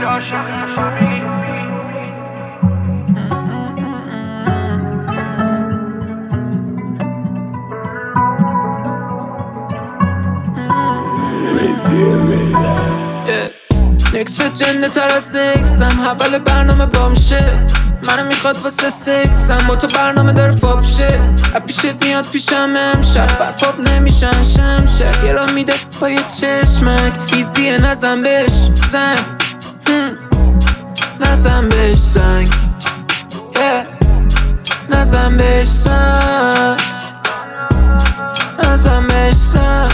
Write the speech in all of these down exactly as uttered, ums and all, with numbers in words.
عاشق فامیلی. نکس جنده تر از سکسم، حول برنامه بامشه. منو میخواد واسه سکسم، با تو برنامه داره فاب شه. پیشت میاد پیشم امشب، برفاب نمیشن شمشب. یه را میده با یه چشمک، ایزیه نزن بهش زنگ، نزن بهش زنگ، نزن بهش زنگ، نزن بهش زنگ.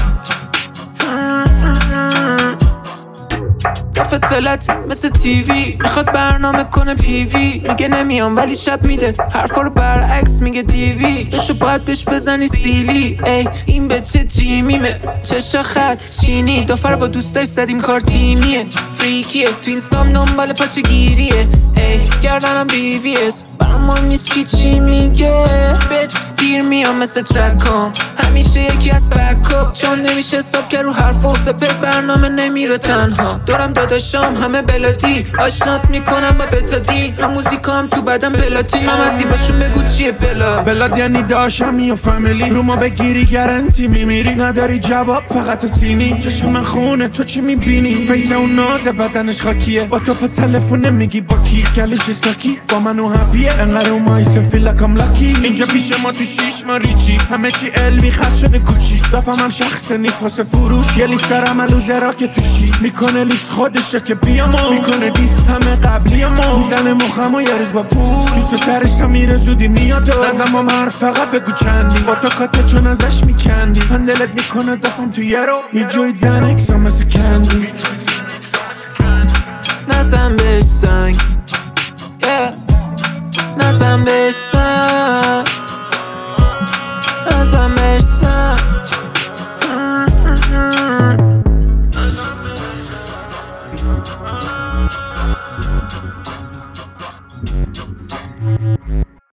کفت فلت مثل تیوی، میخواد برنامه کنه پیوی. میگه نمیام ولی شب میده حرفا رو برعکس، میگه دیوی. بشو باید بهش بزنی سیلی. ای این به چه جیمیمه، چشا خط چینی. دوفر با دوستاش زدیم کار تیمیه، فریکیه. تو اینستام دنبال پاچه گیریه. ای گردنم بیویس، برام مهم نیست کی چی میگه. بچ دیر میام مثل ترکام، همیشه یکی از بکاپ. چون نمیشه حساب که رو حرف و سپر برنامه نمیره تنها. دارم داداشام همه بلادی، آشنات میکنم با بتادین. هم موزیکام تو بدم پلاتین، هم از باشون بگو چیه بلا. بلاد یعنی داشمی و فامیلی، رو ما بگیری گرنتی میمیری. نداری جواب فقط سینی، چشم من خونه تو چی میبینی. فیس اون نازه بدنش خاکیه، با تو پا تلفون میگی با کی. گلش ساکی با منو هپیه، انقدر اون مایسه فیل لکم لکی. اینجا پیش ما تو شیش ما ریچی، همه چی علمی خط شده کوچی. دفعم شخص نیست واسه فروش، یه لیست دارم الوزرا که توشی. میکنه لیست خودشه که بیامو، میکنه دیس همه قبلی ما. میزنه مخم و یه روز با پول، دوست سرش تا میره زودی میاد. نزم با من فقط بگو چندی، با تو کاته چون ازش میکندی. هندلت میکنه دفعم تو یه رو، میجوید زن اکسا مثل کندی. نزن بهش زنگ، نزن بهش زنگ.